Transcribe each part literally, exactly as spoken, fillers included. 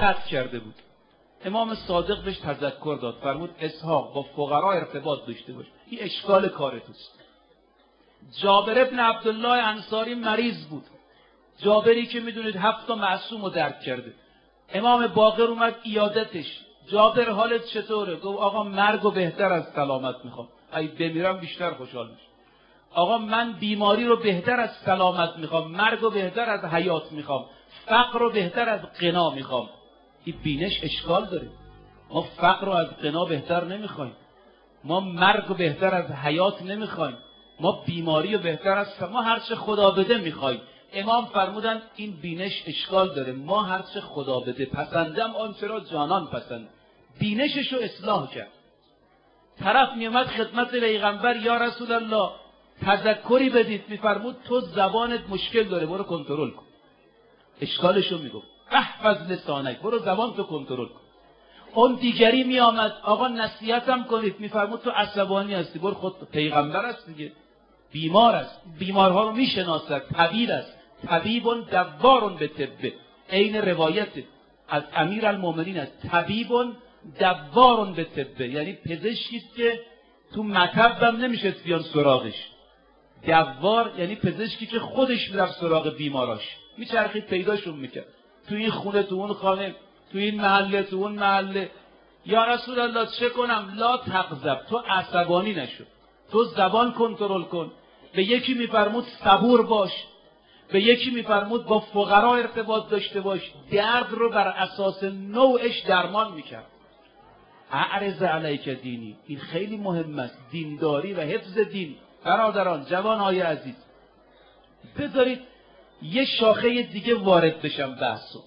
قطع کرده بود. امام صادق بهش تذکر داد، فرمود اسحاق با فقرا ارتباط داشته باش، این اشکال کار توست. جابر ابن عبدالله انصاری مریض بود، جابری که میدونید هفت تا معصوم رو درک کرده. امام باقر اومد عیادتش، جابر حالت چطوره؟ گفت آقا مرگو بهتر از سلامت میخوام، اگه بمیرم بیشتر خوشحال میشم. آقا من بیماری رو بهتر از سلامت میخوام، مرگو بهتر از حیات میخوام، فقر رو بهتر از غنا میخوام. این بینش اشکال داره. ما فقر رو از غنا بهتر نمیخوایم، ما مرگ رو بهتر از حیات نمیخوایم، ما بیماری رو بهتر از ما هر چه خدا بده میخوایم. امام فرمودن این بینش اشکال داره، ما هر چه خدا بده پسندم آنچه را جانان پسند. بینشش رو اصلاح کرد. طرف میومد خدمت پیغمبر، یا رسول الله تذکری بدید، میفرمود تو زبانت مشکل داره، برو کنترل کن. اشکالش رو میگفت احفظ لسانک، برو زبان تو کنترل کن. اون دیگری میآمد، آقا نصیحتم کنید، میفرمود تو عصبانی هستی، برو خود پیغمبر است دیگه، بیمار است، بیمارها رو میشناسد، طبیب است، طبیب دوار به طب. عین روایت از امیر المؤمنین است، طبیب دوار به طب، یعنی پزشکی است که تو مطبم نمیشه بیان سراغش. دوار یعنی پزشکی که خودش میرفت سراغ بیماراش، میچرخید پیداشون میکرد، تو این خونه تو اون خانه، تو این محله تو اون محله. یا رسول الله چه کنم؟ لا تغضب، تو عصبانی نشو، تو زبان کنترل کن. به یکی میفرمود صبور باش، به یکی میفرمود با فقرا ارتباط داشته باش، درد رو بر اساس نوعش درمان میکرد. اعرض علیک دینی، این خیلی مهم است، دینداری و حفظ دین. برادران، جوانهای عزیز، بذارید یه شاخه دیگه وارد بشم بحثو.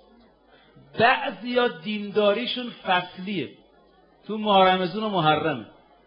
بعضیا دینداریشون فصلیه، تو ماه رمضان و محرمه.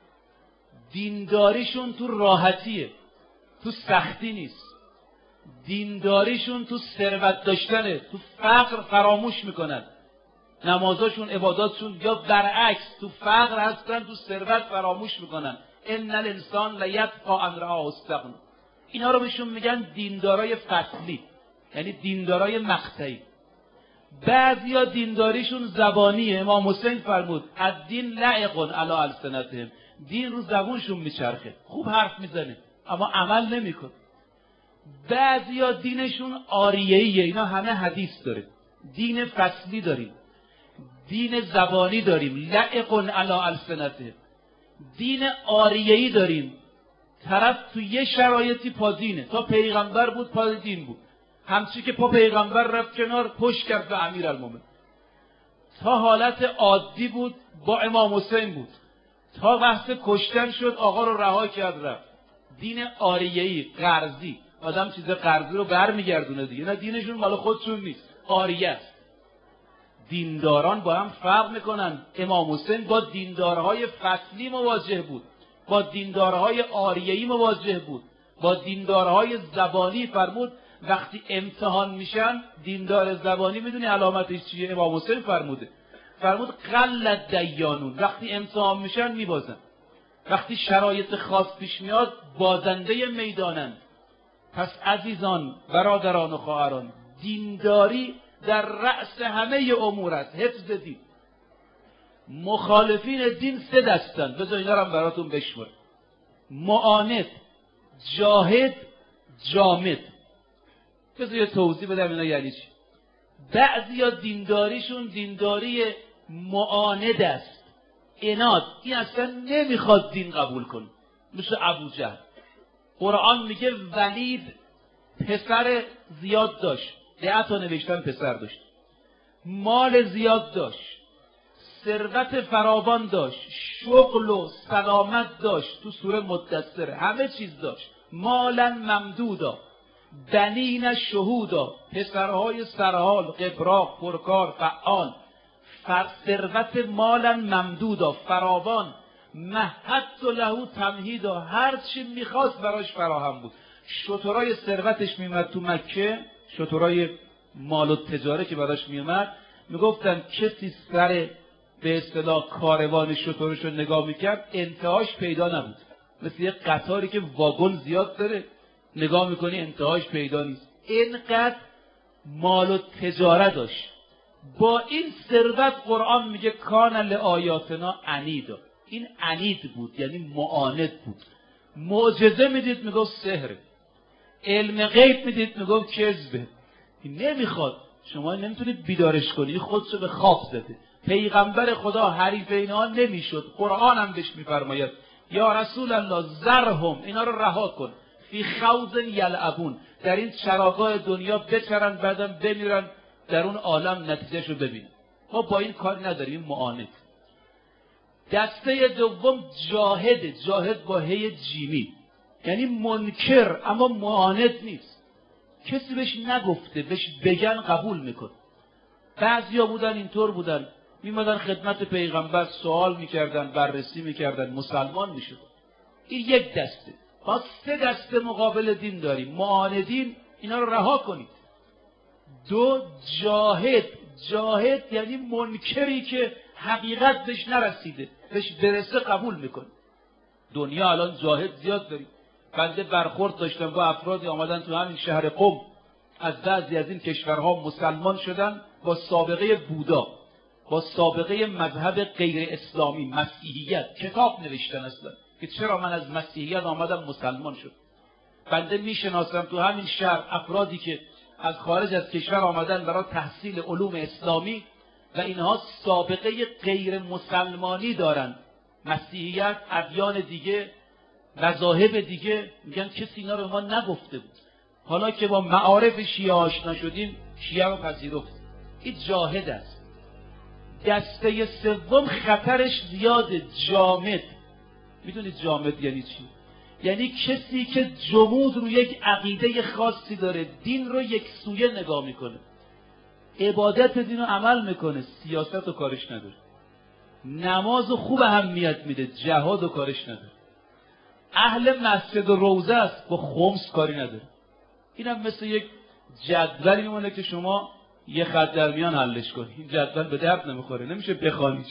دینداریشون تو راحتیه، تو سختی نیست. دینداریشون تو ثروت داشتنه، تو فقر فراموش میکنن. نمازاشون، عباداتشون یا برعکس، تو فقر هستن، تو ثروت فراموش میکنن. ان الانسان لیطغی ان رآه استغنی. اینا رو بهشون میگن دیندارای فصلی، یعنی دیندارای مقطعی. بعضیا دینداریشون زبانیه. امام حسین فرمود الدین لعق علی السنتهم، دین رو زبونشون میچرخه، خوب حرف میزنه اما عمل نمیکنه. بعضیا دینشون آریه‌ایه، اینا همه حدیث داره. دین فصلی داریم، دین زبانی داریم، لعق علی السنتهم. دین آریه‌ای داریم، طرف تو یه شرایطی پا دینه، تا پیغمبر بود پا دین بود، همچی که پا پیغمبر رفت کنار پشت کرد به امیرالمومنین. تا حالت عادی بود با امام حسین بود، تا بحث کشتن شد آقا رو رها کرد رفت. دین آریه‌ای، قرضی، آدم چیز قرضی رو برمیگردونه دیگه، نه دینشون مال خودشون نیست، آریه است. دینداران با هم فرق میکنن. امام حسین با دیندارهای فصلی مواجه بود، با دیندارهای آریه‌ای مواجه بود، با دیندارهای زبانی. فرمود وقتی امتحان میشن، دیندار زبانی میدونی علامتش چیه؟ امام حسین فرموده، فرمود قل دیانون، وقتی امتحان میشن میبازن، وقتی شرایط خاص پیش میاد بازنده میدانند. پس عزیزان، برادران و خواهران، دینداری در رأس همه امور است، حفظ دین. مخالفین دین سه دستن، بذار اینا رو براتون بشمر: معاند، جاهد، جامد. بذار یه توضیح بدم اینا یعنی چی. بعضیا دینداریشون دینداری معاند است، عناد، این اصلا نمیخواد دین قبول کنه، مثل ابوجهل. قرآن میگه ولید پسر زیاد داشت، ده تا نوشتن پسر داشت، مال زیاد داشت، ثروت فراوان داشت، شغل و سلامت داشت، تو سوره مدثر همه چیز داشت، مالا ممدودا، بنین شهودا، پسرهای سرحال، قبراق، پرکار، فعال، ثروت مالا ممدودا، فراوان، مهدت له تمهیدا، هر چی میخواست براش فراهم بود. شترای ثروتش میمد تو مکه، شترای مال و تجاره که براش میومد، میگفتن کسی سر به اصطلاح کاروان شترش رو نگاه میکرد انتهاش پیدا نبود. مثل یه قطاری که واگن زیاد داره، نگاه میکنی انتهاش پیدا نیست. اینقدر مال و تجاره داشت. با این ثروت قرآن میگه کان لآیاتنا عنیدا. این عنید بود، یعنی معاند بود. معجزه میدید میگفت سحره، علم غیب میدید میگفت کذبه. این نمیخواد، شما نمیتونید بیدارش کنید، خودشو به خواب زده. پیغمبر خدا حریف اینها نمیشد. قرآن هم بهش میفرماید یا رسول الله ذرهم، اینا رو رها کن، فی خوض یلعبون، در این چراگاه دنیا بچرن بعدم بمیرن، در اون عالم نتیجهشو ببین. ما با این کار نداریم، این معاند. دسته دوم جاهد، جاهد با هی جیمی، یعنی منکر اما معاند نیست. کسی بهش نگفته، بهش بگن قبول میکن. بعضیا بودن اینطور بودن، میمدن خدمت پیغمبر سوال میکردن، بررسی میکردن، مسلمان میشد. این یک دسته. ما سه دسته مقابل دین داریم. معاندین، اینا رو رها کنید. دو، جاهد. جاهد یعنی منکری که حقیقت بهش نرسیده، بهش برسه قبول میکنه. دنیا الان جاهد زیاد داریم. بنده برخورد داشتم با افرادی آمدن تو همین شهر قم، از بعضی از این کشورها مسلمان شدن با سابقه بودا، با سابقه مذهب غیر اسلامی، مسیحیت. کتاب نوشتن اصلا که چرا من از مسیحیت آمدم مسلمان شد. بنده میشناسم تو همین شهر افرادی که از خارج از کشور آمدن برای تحصیل علوم اسلامی و اینها سابقه غیر مسلمانی دارن، مسیحیت، ادیان دیگه، مذاهب دیگه. میگن کسی اینا رو ما نگفته بود، حالا که با معارف شیعه آشنا شدیم شیعه رو پذیرفت. این جاهد است. دسته سوم خطرش زیاده، جامد. میدونید جامد یعنی چی؟ یعنی کسی که جمود رو یک عقیده خاصی داره، دین رو یک سویه نگاه میکنه، عبادت دین رو عمل میکنه، سیاست رو کارش نداره، نماز رو خوب اهمیت میده، جهاد رو کارش نداره. اهل مسجد و روزه است، با خمس کاری نداره. اینم مثل یک جدولی میمونه که شما یه خط در میان حلش کنی. این جدول به درد نمیخوره، نمیشه بخوانیش.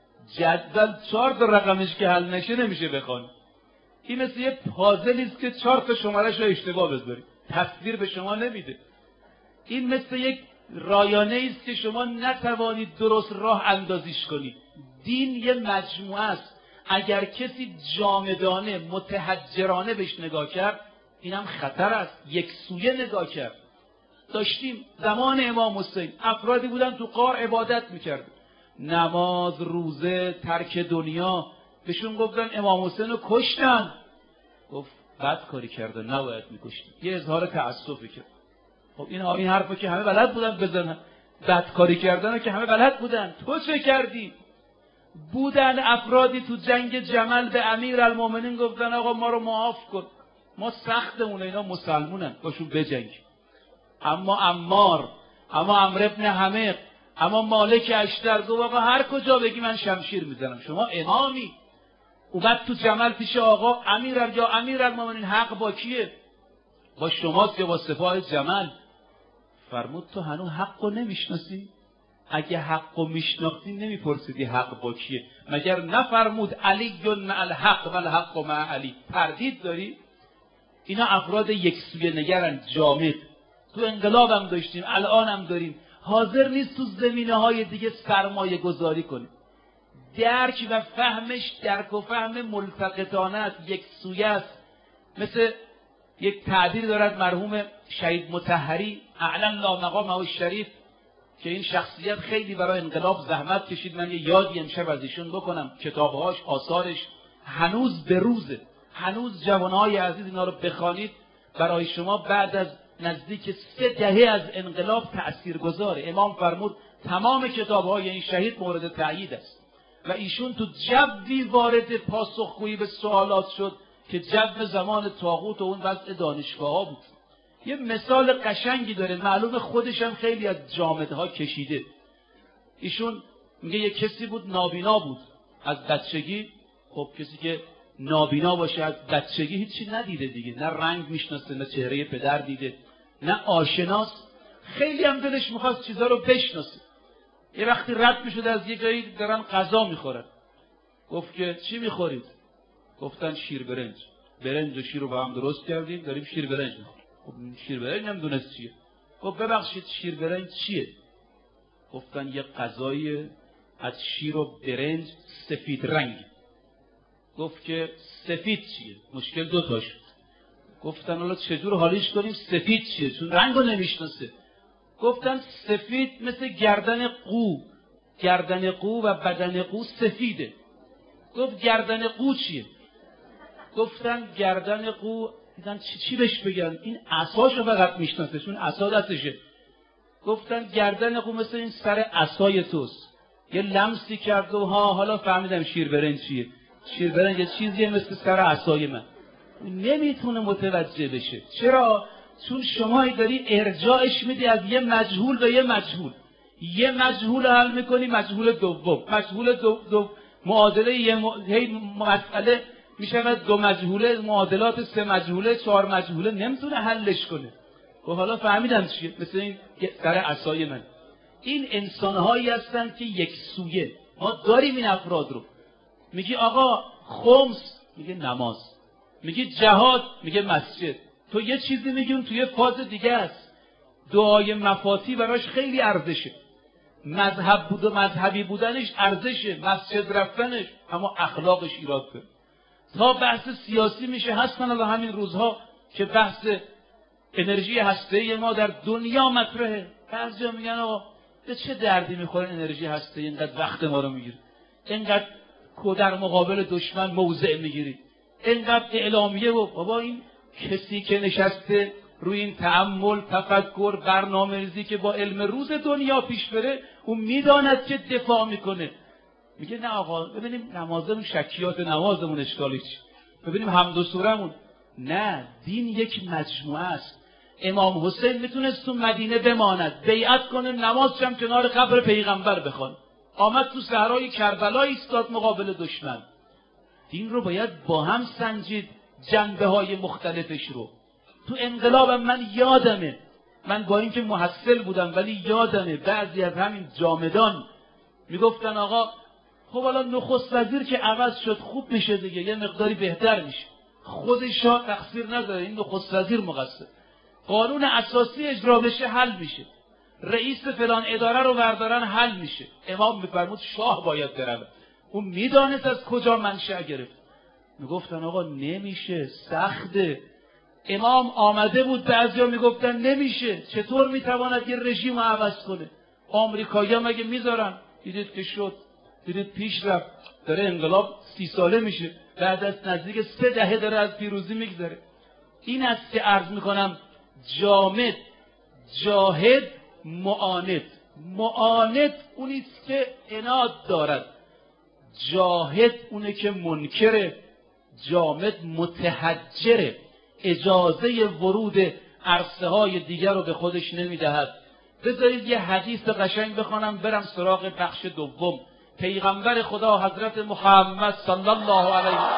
جدول چهار تا رقمش که حل نشه نمیشه بخوانی. این مثل یه پازلی است که چهار تا شماره‌اش رو اشتباه بذاری، تصویر به شما نمیده. این مثل یک رایانه است که شما نتوانید درست راه اندازیش کنید. دین یه مجموعه است. اگر کسی جامدانه، متحجرانه بهش نگاه کرد، اینم خطر است. یک سویه نگاه کرد. داشتیم زمان امام حسین افرادی بودن تو غار عبادت میکردن، نماز، روزه، ترک دنیا. بهشون گفتن امام حسین رو کشتن. گفت بد کاری کردن، نباید میکشتن. یه اظهار تأسفی کرد. خب این این حرفو که همه بلد بودن بزنن، بد کاری کردن که همه بلد بودن. تو چه کردی؟ بودن افرادی تو جنگ جمل به امیرالمومنین گفتن آقا ما رو معاف کن، ما سختمونه، اینا مسلمونن، باشون بجنگ. اما عمار، اما عمرو ابن حمیق، اما مالک اشتر گفت آقا هر کجا بگی من شمشیر میزنم. شما امامی. اومد تو جمل پیش آقا امیر یا امیرالمومنین، حق با کیه؟ با شماست یا با سپاه جمل؟ فرمود تو هنوز حقو نمیشناسی؟ اگه حقو میشناختی نمیپرسیدی حق با کیه؟ مگر نفرمود علی مع الحق و الحق مع علی؟ تردید داری؟ اینا افراد یکسویه نگرن، جامد. تو انقلاب هم داشتیم، الان هم داریم. حاضر نیست تو زمینه های دیگه سرمایه گذاری کنه. درک و فهمش درک و فهم ملتقطانه است، یک سویه است. مثل یک تعبیر دارد مرحوم شهید مطهری اعلی الله مقامه الشریف که این شخصیت خیلی برای انقلاب زحمت کشید. من یه یادی امشب از ایشون بکنم. کتابهاش، آثارش هنوز به روزه. هنوز جوانهای عزیز اینا رو بخوانید، برای شما بعد از نزدیک سه دهه از انقلاب تأثیرگذاره. امام فرمود تمام کتاب‌های این شهید مورد تأیید است و ایشون تو جوی وارد پاسخگویی به سوالات شد که جو زمان طاغوت و اون وضع دانشگاه‌ها بود. یه مثال قشنگی داره، معلوم خودش هم خیلی از جامدها کشیده. ایشون میگه یه کسی بود نابینا بود از بچگی. خب کسی که نابینا باشه از بچگی هیچی ندیده دیگه، نه رنگ میشناسه، نه چهره پدر دیده، نه آشناست. خیلی هم دلش میخواست چیزا رو بشناسه. یه وقتی رد میشد از یه جایی دارن غذا میخورن، گفت که چی میخورید؟ گفتن شیر برنج. برنج و شیر رو با هم درست کردیم داریم شیر برنج میخوریم. خب شیر برنج هم دونست چیه. گفت ببخشید شیر برنج چیه؟ گفتن یه غذای از شیر و برنج سفید رنگ. گفت که سفید چیه؟ مشکل دو تا شد. گفتن حالا چجور حالیش کنیم؟ سفید چیه؟ چون رنگ رو نمیشناسه. گفتن سفید مثل گردن قو، گردن قو و بدن قو سفیده. گفت گردن قو چیه؟ گفتن گردن قو، دیدن چی, چی بهش بگن؟ این عصاشو فقط میشناسه چون عصا دستشه. گفتن گردن قو مثل این سر عصای توست. یه لمسی کرد و ها حالا فهمیدم شیر برنج چیه. شیر برنج یه چیزیه مثل سر عصای من. نمیتونه متوجه بشه. چرا؟ چون شما داری ارجاعش میدی از یه مجهول به یه مجهول. یه مجهول حل میکنی، مجهول دوم، مجهول دو, دو معادله یه م... مسئله میشود دو مجهوله، معادلات سه مجهوله، چهار مجهوله، نمیتونه حلش کنه. و حالا فهمیدم چیه، مثل این سر عصای من. این انسانهایی هستن که یک سویه. ما داریم این افراد رو. میگی آقا خمس، میگه نماز. میگی جهاد، میگه مسجد. تو یه چیزی میگیم توی فاز دیگه است. دعای مفاتی براش خیلی ارزشه. مذهب بود و مذهبی بودنش ارزشه، مسجد رفتنش، اما اخلاقش ایراد داره. تا بحث سیاسی میشه، هستن الان همین روزها که بحث انرژی هسته‌ای ما در دنیا مطرحه. بعضیا میگن آقا به چه دردی میخوره انرژی هسته‌ای، اینقدر وقت ما رو میگیره، اینقدر در مقابل دشمن موضع میگیری، اینقدر اعلامیه. و بابا این کسی که نشسته روی این تأمل، تفکر، برنامه‌ریزی که با علم روز دنیا پیش بره، اون میداند که دفاع میکنه. میگه نه آقا ببینیم نمازمون، شکیات نمازمون اشکالی چی، ببینیم حمد و سورمون. نه، دین یک مجموعه است. امام حسین میتونست تو مدینه بماند، بیعت کنه، نماز هم کنار قبر پیغمبر بخوان. آمد تو صحرای کربلا ایستاد مقابل دشمن. دین رو باید با هم سنجید، جنبه های مختلفش رو. تو انقلابم من یادمه، من با اینکه محصل بودم ولی یادمه بعضی از همین جامدان میگفتن آقا خب حالا نخست وزیر که عوض شد خوب میشه دیگه، یه مقداری بهتر میشه. خود شاه تقصیر نداره، این نخست وزیر مقصر. قانون اساسی اجرا بشه حل میشه، رئیس فلان اداره رو بردارن حل میشه. امام میفرمود شاه باید بره. اون میدانست از کجا منشأ گرفت. میگفتن آقا نمیشه، سخته. امام آمده بود، بعضیا میگفتن نمیشه، چطور میتواند یه رژیم رو عوض کنه؟ آمریکایی‌ها مگه میذارن؟ دیدید که شد، دیدید پیش رفت، داره انقلاب سی ساله میشه، بعد از نزدیک سه دهه داره از پیروزی میگذره. این است که عرض میکنم جامد، جاهد، معاند. معاند اونیست که عناد دارد، جاهد اونه که منکره، جامد متحجره، اجازه ورود عرصه های دیگر رو به خودش نمیدهد. بذارید یه حدیث قشنگ بخونم برم سراغ بخش دوم. پیغمبر خدا حضرت محمد صلی الله علیه و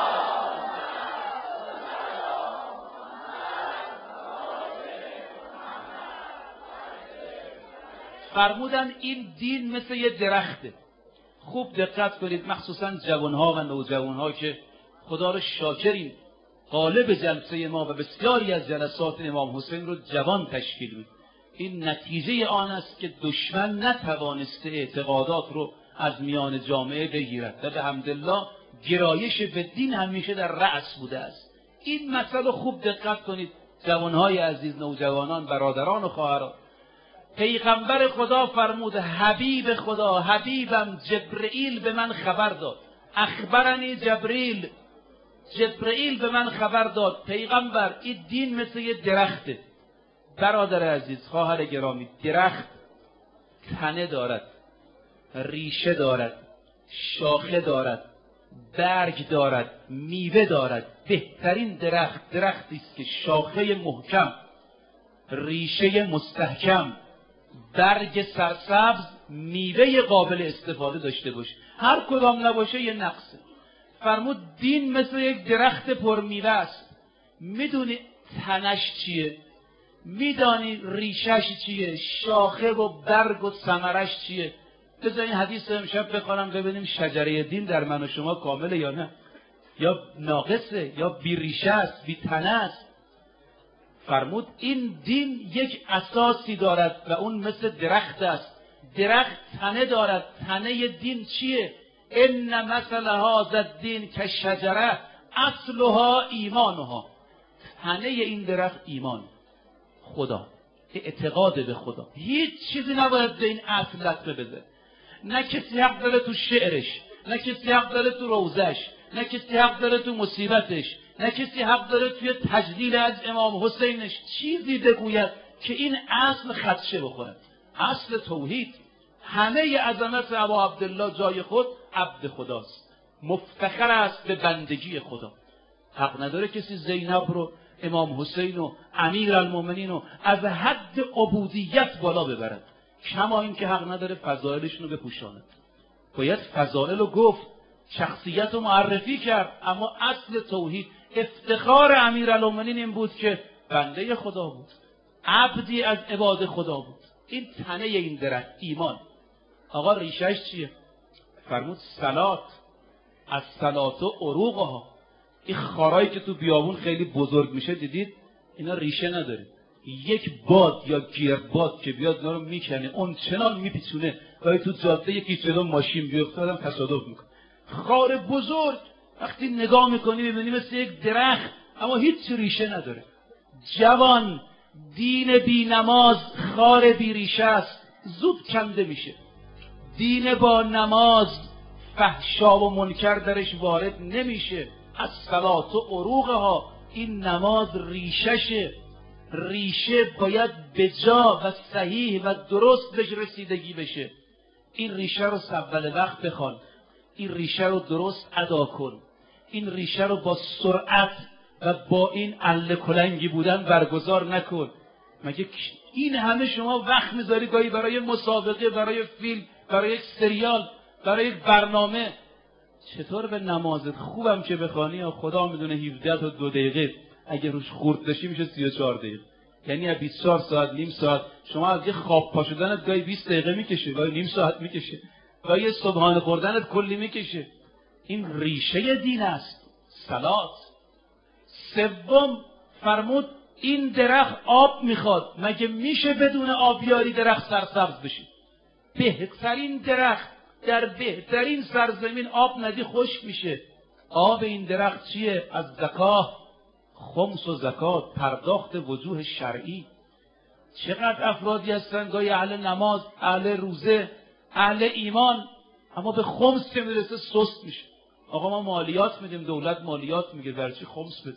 فرمودن این دین مثل یه درخته. خوب دقت کنید، مخصوصا جوانها و نوجوانها که خدا رو شاکرین، غالب جلسه ما و بسیاری از جلسات امام حسین رو جوان تشکیل میده. این نتیجه آن است که دشمن نتوانسته اعتقادات رو از میان جامعه بگیرد و به حمدالله گرایش به دین همیشه در رأس بوده است. این مسئله خوب دقت کنید جوانهای عزیز، نوجوانان، برادران و خواهران. پیغمبر خدا فرمود، حبیب خدا، حبیبم جبرئیل به من خبر داد، اخبرنی جبرئیل، جبرئیل به من خبر داد پیغمبر این دین مثل یه درخته. برادر عزیز، خواهر گرامی، درخت تنه دارد، ریشه دارد، شاخه دارد، برگ دارد، میوه دارد. بهترین درخت درختی است که شاخه محکم، ریشه مستحکم، برگ سرسبز، میوه قابل استفاده داشته باشه. هر کدام نباشه یه نقصه. فرمود دین مثل یک درخت پرمیوه است. میدونی تنش چیه؟ میدانی ریشش چیه؟ شاخه و برگ و ثمرش چیه؟ بذار این حدیث رو امشب بخونم ببینیم شجره دین در من و شما کامله یا نه، یا ناقصه، یا بی ریشه است، بی تنه است. فرمود این دین یک اساسی دارد و اون مثل درخت است درخت تنه دارد. تنه دین چیه؟ ان مثل هذا الدین کالشجره اصلها ایمانها. تنه این درخت ایمان، خدا، اعتقاد به خدا. هیچ چیزی نباید به این اصل لطمه بزنه. نه کسی حق داره تو شعرش، نه کسی حق داره تو روزش، نه کسی حق داره تو مصیبتش، نه کسی حق داره توی تجلیل از امام حسینش چیزی بگوید که این اصل خدشه بخورد. اصل توحید، همه عظمت ابا عبدالله جای خود عبد خداست، مفتخر است به بندگی خدا. حق نداره کسی زینب رو، امام حسین و امیر المومنین رو از حد عبودیت بالا ببرد، کما این که حق نداره فضائلشون رو بپوشاند. باید فضائل رو گفت، شخصیت رو معرفی کرد، اما اصل توحید، افتخار امیر المومنین این بود که بنده خدا بود، عبدی از عباد خدا بود. این تنه این درخت ایمان. آقا ریشش چیه؟ فرمود صلات، از صلات و عروقها. این خارایی که تو بیابون خیلی بزرگ میشه دیدید؟ اینا ریشه نداره. یک باد یا گیرباد که بیاد اینا رو میکنه، اون چنان میپیچونه گاهی تو جاده یکی جلو ماشین بیفته آدم تصادف میکنه. خار بزرگ وقتی نگاه میکنی میبینی مثل یک درخت، اما هیچ ریشه نداره. جوان، دین بی نماز خار بی ریشه است، زود کنده میشه. دین با نماز فحشا و منکر درش وارد نمیشه. از صلات و عروقها، این نماز ریششه. ریشه باید بجا و صحیح و درست بهش رسیدگی بشه. این ریشه رو اول وقت بخوان، این ریشه رو درست ادا کن، این ریشه رو با سرعت و با این اله کلنگی بودن برگزار نکن. مگه این همه شما وقت میذاری گاهی برای مسابقه، برای فیلم، برای یک سریال، برای یک برنامه؟ چطور به نمازت خوبم که بخوانی یا خدا میدونه هفده تا دو دقیقه اگه روش خورد بشی میشه سی و چهار دقیقه، یعنی از بیست و چهار ساعت نیم ساعت. شما از یه خواب پا شدنت گاهی بیست دقیقه میکشه، گاهی نیم ساعت میکشه، گاهی صبحانه خوردنت کلی میکشه. این ریشه دین است، صلات. سوم فرمود این درخت آب میخواد. مگه میشه بدون آبیاری درخت سرسبز بشه؟ بهترین درخت در بهترین سرزمین آب ندی خشک میشه. آب این درخت چیه؟ از زکات، خمس و زکات، پرداخت وجوه شرعی. چقدر افرادی هستن گاهی اهل نماز، اهل روزه، اهل ایمان، اما به خمس که میرسه سست میشه. آقا ما مالیات میدیم، دولت مالیات میگه، برای چی خمس بده؟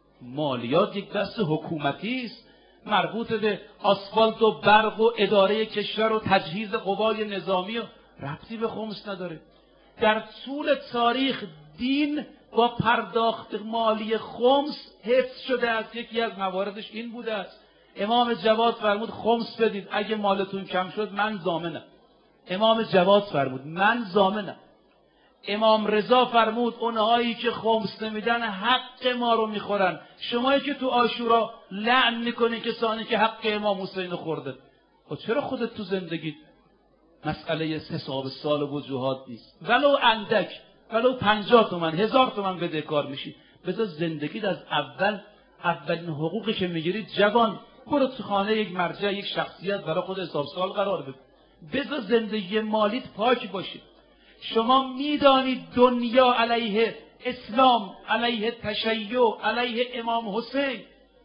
مالیات یک دست حکومتی است، مربوط به آسفالت و برق و اداره کشور و تجهیز قوای نظامی و ربطی به خمس نداره. در طول تاریخ دین با پرداخت مالی خمس حفظ شده است. یکی از مواردش این بوده است. امام جواد فرمود خمس بدید، اگه مالتون کم شد من ضامنم. امام جواد فرمود من ضامنم. امام رضا فرمود اونهایی که خمس نمیدن حق ما رو میخورن. شمایی که تو عاشورا لعن میکنی کسانی که حق امام حسین خورده، خب چرا خودت تو زندگی مسئله حساب سال و وجوهات نیست؟ ولو اندک، ولو پنجاه تومن، هزار تومن بدهکار میشی، بذار زندگیت از اول، اولین حقوقی که میگیری جوان برو تو خانه یک مرجع، یک شخصیت برای خود حساب سال قرار بده. بذار زندگی مالیت پاک باشه. شما میدانید دنیا علیه اسلام، علیه تشیع، علیه امام حسین.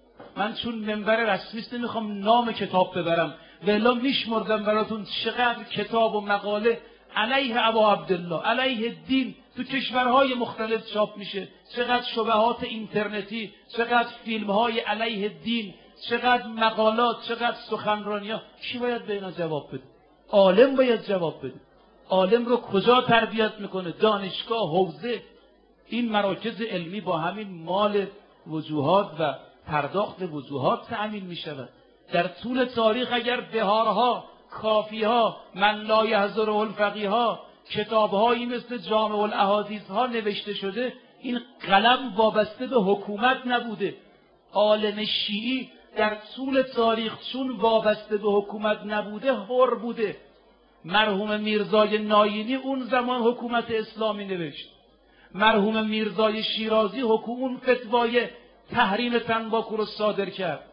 من چون منبر رسمیست نمیخوام نام کتاب ببرم، ولی میشمردم براتون چقدر کتاب و مقاله علیه ابا عبدالله، علیه دین تو کشورهای مختلف چاپ میشه. چقدر شبهات اینترنتی، چقدر فیلمهای علیه دین، چقدر مقالات، چقدر سخنرانی‌ها. کی باید به اینا جواب بده؟ عالم باید جواب بده. عالم رو کجا تربیت میکنه؟ دانشگاه، حوزه. این مراکز علمی با همین مال وجوهات و پرداخت وجوهات تأمین میشود. در طول تاریخ اگر بهارها، کافیها، من لا یحضره الفقیها، کتابهایی مثل جامع الاحادیث ها نوشته شده، این قلم وابسته به حکومت نبوده. عالم شیعی در طول تاریخ چون وابسته به حکومت نبوده حر بوده. مرحوم میرزای ناینی اون زمان حکومت اسلامی نوشت. مرحوم میرزای شیرازی حکومت فتوای تحریم تنباکو رو صادر کرد.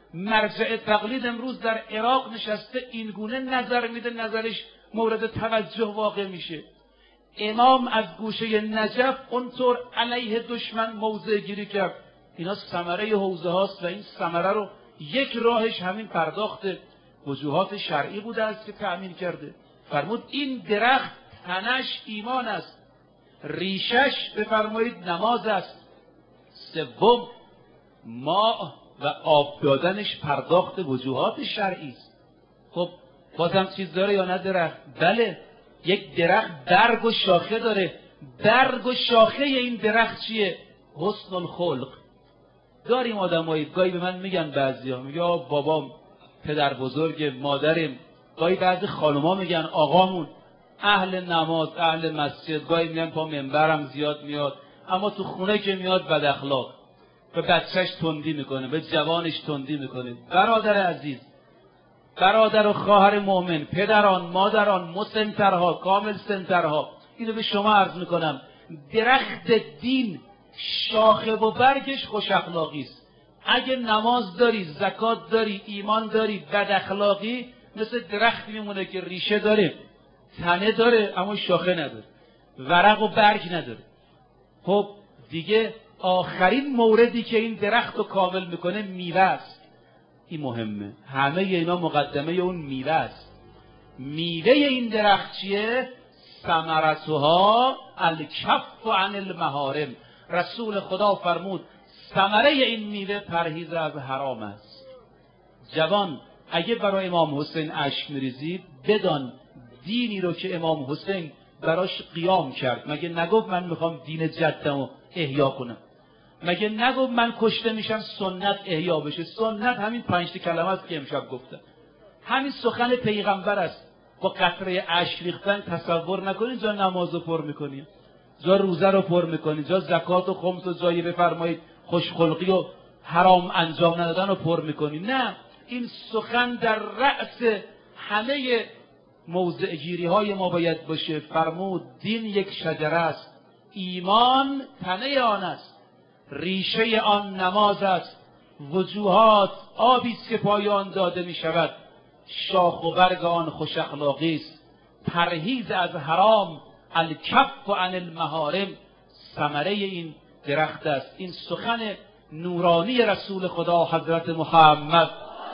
مرجع تقلید امروز در عراق نشسته اینگونه نظر میده، نظرش مورد توجه واقع میشه. امام از گوشه نجف اونطور علیه دشمن موضع گیری کرد. اینا ثمره حوزه هاست و این ثمره رو یک راهش همین پرداخت وجوهات شرعی بوده است که تأمین کرده. فرمود این درخت تنش ایمان است، ریشش بفرمایید نماز است، سوم ماء و آب دادنش پرداخت وجوهات شرعی است. خب بازم چیز داره یا نه درخت؟ بله، یک درخت برگ و شاخه داره. برگ و شاخه این درخت چیه؟ حسن الخلق. داریم آدمایی گاهی به من میگن، بعضیا میگه بابام، پدر بزرگ، مادرم، گاهی بعضی خانوما میگن آقامون اهل نماز، اهل مسجد، گاهی میگن پا منبرم زیاد میاد، اما تو خونه که میاد بد اخلاق، به بچهش تندی میکنه، به جوانش تندی میکنه. برادر عزیز، برادر و خواهر مؤمن، پدران، مادران، مسنترها، کامل سنترها، اینو به شما عرض میکنم، درخت دین شاخه و برگش خوش اخلاقی است. اگه نماز داری، زکات داری، ایمان داری، بد اخلاقی مثل درخت میمونه که ریشه داره، تنه داره اما شاخه نداره، ورق و برگ نداره. خب دیگه آخرین موردی که این درخت رو کامل میکنه میوه است. این مهمه، همه اینا مقدمه اون میوه است. میوه این درخت چیه؟ ثمرتها الکف عن المحارم. رسول خدا فرمود ثمره این میوه پرهیز از حرام است. جوان اگه برای امام حسین اشک میریزید، بدان دینی رو که امام حسین براش قیام کرد، مگه نگفت من میخوام دین جدمو احیا کنم؟ مگه نگفت من کشته میشم سنت احیا بشه؟ سنت همین پنج تا کلمه است که امشب گفتم، همین سخن پیغمبر است. با قطره اشک ریختن تصور نکنید جا نمازو پر میکنید، جا روزه رو پر میکنید، جا زکات و خمس و جایی بفرمایید خوشخلقی و حرام انجام ندادن رو پر میکنید. نه، این سخن در رأس همه موضع گیری های ما باید باشه. فرمود دین یک شجره است، ایمان تنه آن است، ریشه آن نماز است، وجوهات آبی است که پای آن داده می شود، شاخ و برگ آن خوش اخلاقی است، پرهیز از حرام، الکف عن المحارم، ثمره این درخت است. این سخن نورانی رسول خدا حضرت محمد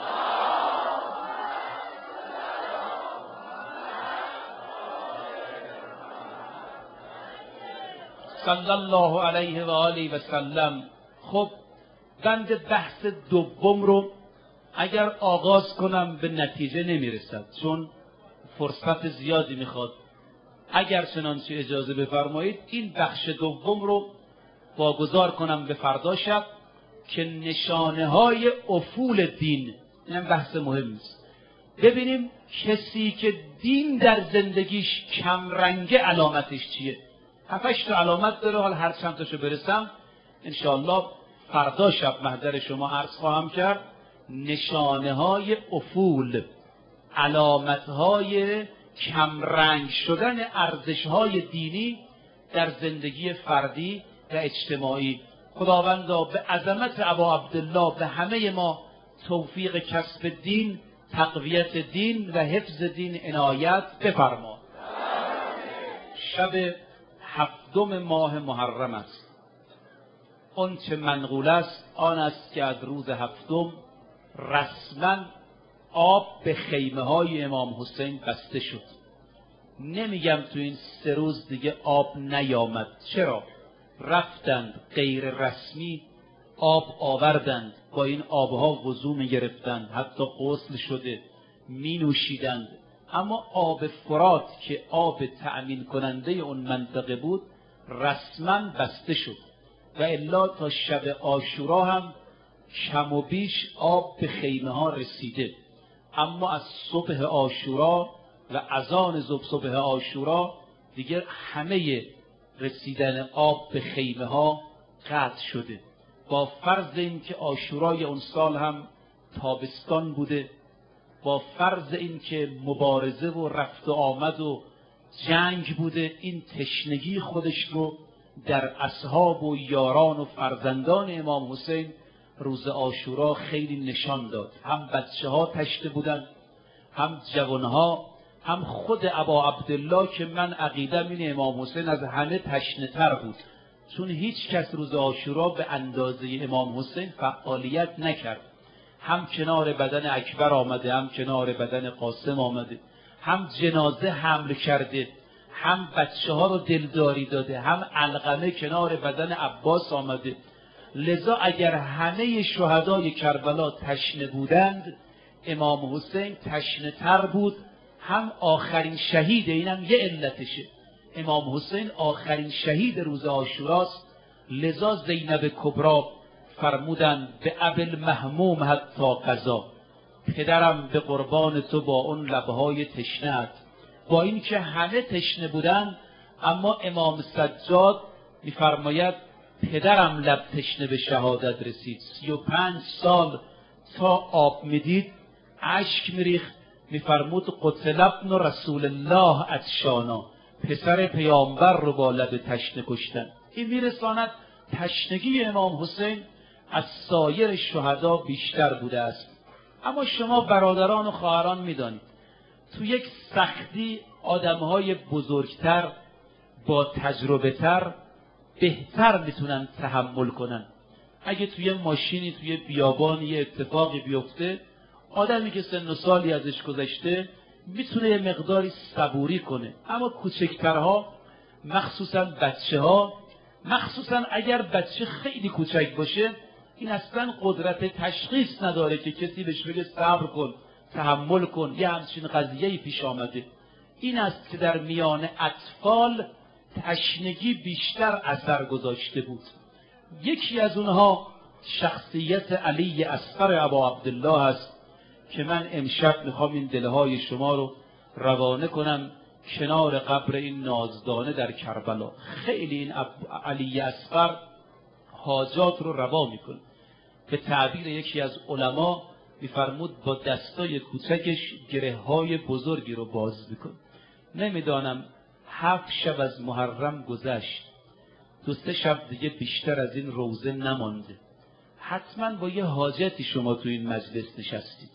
صلی الله علیه و آله و سلم. خب بند بحث دوم رو اگر آغاز کنم به نتیجه نمیرسد، چون فرصت زیادی میخواد. اگر چنانچه اجازه بفرمایید این بخش دوم رو واگذار کنم به فردا شب که نشانه های افول دین. این بحث مهم است. ببینیم کسی که دین در زندگیش کمرنگه علامتش چیه. هفتش تا علامت داره، حال هر چند تاشو برسم انشاءالله فردا شب محضر شما عرض خواهم کرد. نشانه های افول، علامت های کمرنگ شدن ارزش های دینی در زندگی فردی و اجتماعی. خداوندا به عظمت ابا عبدالله به همه ما توفیق کسب دین، تقویت دین و حفظ دین عنایت بفرما. شب هفتم ماه محرم است. اون چه منقول است آن است که از روز هفتم رسما آب به خیمه های امام حسین بسته شد. نمیگم تو این سه روز دیگه آب نیامد. چرا؟ رفتند غیر رسمی آب آوردند، با این آبها وضو می گرفتند، حتی غسل شده می نوشیدند. اما آب فرات که آب تأمین کننده اون منطقه بود رسما بسته شد و الا تا شب عاشورا هم کم و بیش آب به خیمه ها رسیده. اما از صبح عاشورا و اذان صبح عاشورا دیگر همه رسیدن آب به خیمه ها قطع شده. با فرض این که عاشورای اون سال هم تابستان بوده، با فرض این که مبارزه و رفت و آمد و جنگ بوده، این تشنگی خودش رو در اصحاب و یاران و فرزندان امام حسین روز عاشورا خیلی نشان داد. هم بچه ها تشنه بودن، هم جوانها، هم خود ابا عبدالله که من عقیدم این امام حسین از همه تشنه تر بود، چون هیچ کس روز عاشورا به اندازه امام حسین فعالیت نکرد. هم کنار بدن اکبر آمده، هم کنار بدن قاسم آمده، هم جنازه حمل کرده، هم بچه ها رو دلداری داده، هم علقمه کنار بدن عباس آمده. لذا اگر همه شهدای کربلا تشنه بودند، امام حسین تشنه تر بود. هم آخرین شهید، اینم یه علتشه، امام حسین آخرین شهید روز عاشوراست. لذا زینب کبری فرمودند به ابل محموم حتی قضا، پدرم به قربان تو با اون لبهای تشنه‌ات. با این که همه تشنه بودن، اما امام سجاد میفرماید پدرم لب تشنه به شهادت رسید، سی و پنج سال تا آب میدید اشک میریخت، میفرمود قتل ابن رسول الله عطشانا، پسر پیامبر رو با لب تشنه کشتن. این میرساند تشنگی امام حسین از سایر شهدا بیشتر بوده است. اما شما برادران و خواهران میدانید تو یک سختی آدمهای بزرگتر با تجربه تر بهتر میتونن تحمل کنن. اگه توی ماشینی توی بیابانی یه اتفاقی بیفته، آدمی که سن و سالی ازش گذشته میتونه یه مقداری صبوری کنه، اما کوچکترها مخصوصا بچه ها، مخصوصا اگر بچه خیلی کوچک باشه، این اصلا قدرت تشخیص نداره که کسی بهش بگه صبر کن، تحمل کن، یه همچین قضیه‌ای پیش آمده. این است که در میان اطفال تشنگی بیشتر اثر گذاشته بود. یکی از اونها شخصیت علی اصغر ابا عبدالله است که من امشب میخوام این دلهای شما رو روانه کنم کنار قبر این نازدانه در کربلا. خیلی این علی اصغر حاجات رو روا میکنه. به تعبیر یکی از علما میفرمود با دستای کوچکش گره های بزرگی رو باز میکنه. نمیدانم هفت شب از محرم گذشت، دو سه شب دیگه بیشتر از این روزه نمانده. حتما با یه حاجتی شما تو این مجلس نشستید.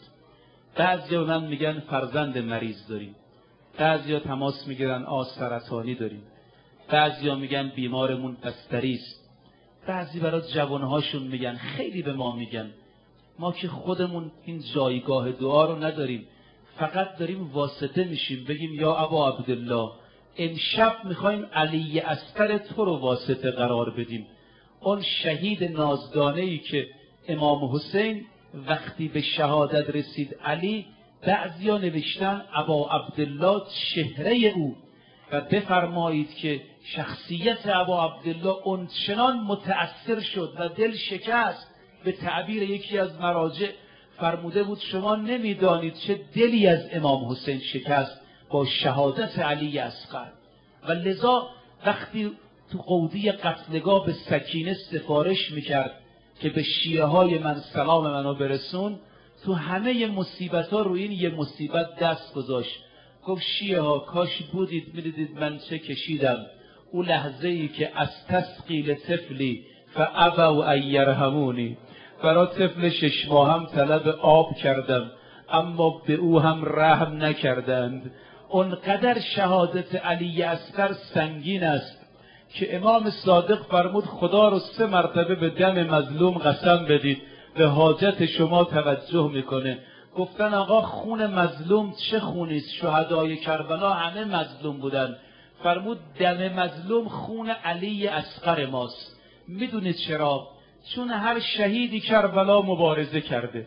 بعضیا من میگن فرزند مریض داریم، بعضیا تماس میگیرن آ سرطانی داریم، بعضیا میگن بیمارمون بستری است، بعضی برای جوانهاشون میگن، خیلی به ما میگن ما که خودمون این جایگاه دعا رو نداریم، فقط داریم واسطه میشیم بگیم یا ابا عبدالله امشب میخوایم علی اصغر تو رو واسطه قرار بدیم. اون شهید نازدانه‌ای که امام حسین وقتی به شهادت رسید علی، بعضیا نوشتن ابا عبدالله چهره او، و بفرمایید که شخصیت ابا عبدالله اون چنان متأثر شد و دل شکست. به تعبیر یکی از مراجع فرموده بود شما نمیدانید چه دلی از امام حسین شکست با شهادت علی اصغر. و لذا وقتی تو قودی قتلگاه به سکینه سفارش میکرد که به شیعه های من سلام منو برسون، تو همه مصیبت ها روی این یه مصیبت دست گذاشت. گفت شیعه ها کاش بودید میدیدید من چه کشیدم او لحظه ای که از تسقیل طفلی فابوا ان یرحمونی، برای طفل شش ماهم طلب آب کردم اما به او هم رحم نکردند. اونقدر شهادت علی اصغر سنگین است که امام صادق فرمود خدا رو سه مرتبه به دم مظلوم قسم بدید به حاجت شما توجه میکنه. گفتن آقا خون مظلوم چه خونیست؟ شهدای کربلا همه مظلوم بودن. فرمود دم مظلوم خون علی اصغر ماست. میدونید چرا؟ چون هر شهیدی کربلا مبارزه کرده،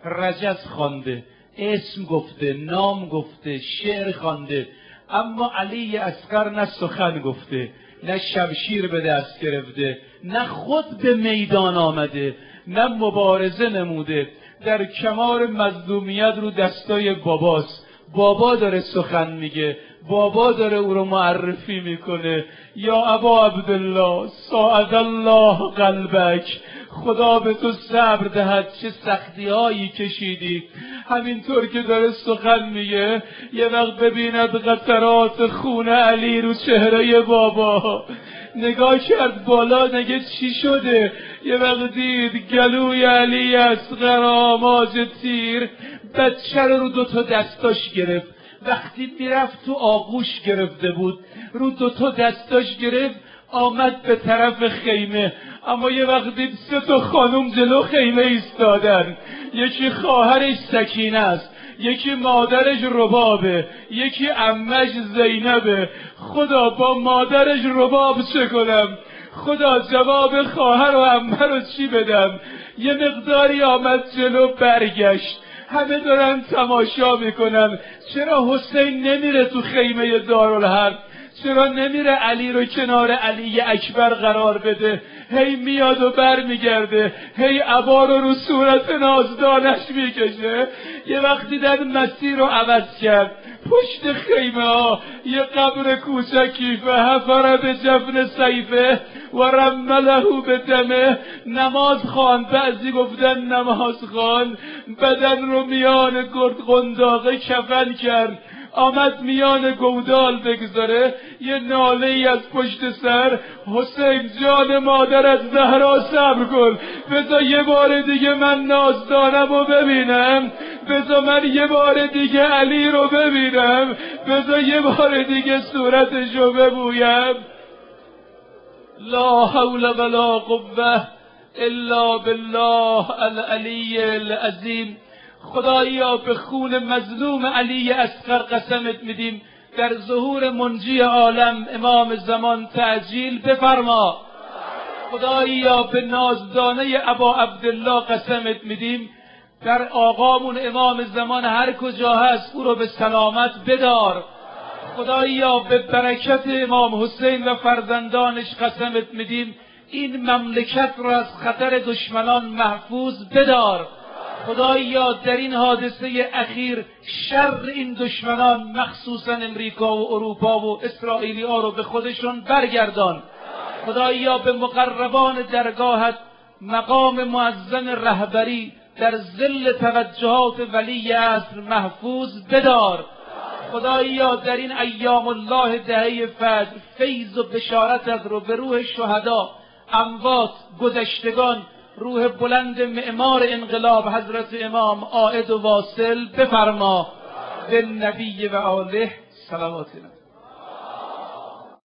رجز خوانده، اسم گفته، نام گفته، شعر خوانده، اما علی اصغر نه سخن گفته، نه شمشیر به دست گرفته، نه خود به میدان آمده، نه مبارزه نموده. در کمار مظلومیت رو دستای باباست. بابا داره سخن میگه، بابا داره او رو معرفی میکنه. یا ابا عبدالله ساعد الله قلبک، خدا به تو صبر دهد، چه سختی هایی کشیدی. همینطور که داره سخن میگه یه وقت ببیند قطرات خون علی رو چهره بابا، نگاه کرد بالا، نگه چی شده؟ یه وقت دید گلوی علی اصغر آماج تیر بچه رو رو دوتا دستاش گرفت. وقتی میرفت تو آغوش گرفته بود، رو دوتا دستاش گرفت آمد به طرف خیمه. اما یه وقت دید سه تا خانوم جلو خیمه ایستادن. یکی خواهرش سکینه است، یکی مادرش ربابه، یکی عمش زینبه. خدا با مادرش رباب چه کنم؟ خدا جواب خواهر و عمه رو چی بدم؟ یه مقداری آمد جلو، برگشت. همه دارن تماشا میکنن. چرا حسین نمیره تو خیمه دارالحرب؟ چرا نمیره علی رو کنار علی اکبر قرار بده؟ هی میاد و بر میگرده، هی عبا رو رو صورت نازدانش میکشه. یه وقتی در مسیر رو عوض کرد، پشت خیمه ها یه قبر کوچکی فحفر به جفن سیفه و رمله به دمه، نماز خوان. بعضی گفتن نماز خوان. بدن رو میان گرد قنداقه کفن کرد، آمد میان گودال بگذاره. یه ناله ای از پشت سر، حسین جان مادرت زهرا صبر کن، بذار یه بار دیگه من نازدانم رو ببینم، بذار من یه بار دیگه علی رو ببینم، بذار یه بار دیگه صورتش رو ببویم. لا حول ولا قوه الا بالله العلی العظیم. خدایا به خون مظلوم علی اصغر قسمت میدیم، در ظهور منجی عالم امام زمان تعجیل بفرما. خدایا به نازدانه ابا عبدالله قسمت میدیم، در آقامون امام زمان هر کجا هست او رو به سلامت بدار. خدایا به برکت امام حسین و فرزندانش قسمت میدیم، این مملکت را از خطر دشمنان محفوظ بدار. خدایا در این حادثه اخیر شر این دشمنان مخصوصا امریکا و اروپا و اسرائیلی ها رو به خودشون برگردان. خدایا به مقربان درگاهت مقام معظم رهبری در ظل توجهات ولی عصر محفوظ بدار. خدایا در این ایام الله دهه فجر فیض و بشارتت رو به روح شهدا، اموات، گذشتگان، روح بلند معمار انقلاب حضرت امام عائد و واصل بفرما. به نبی و آله صلوات الله.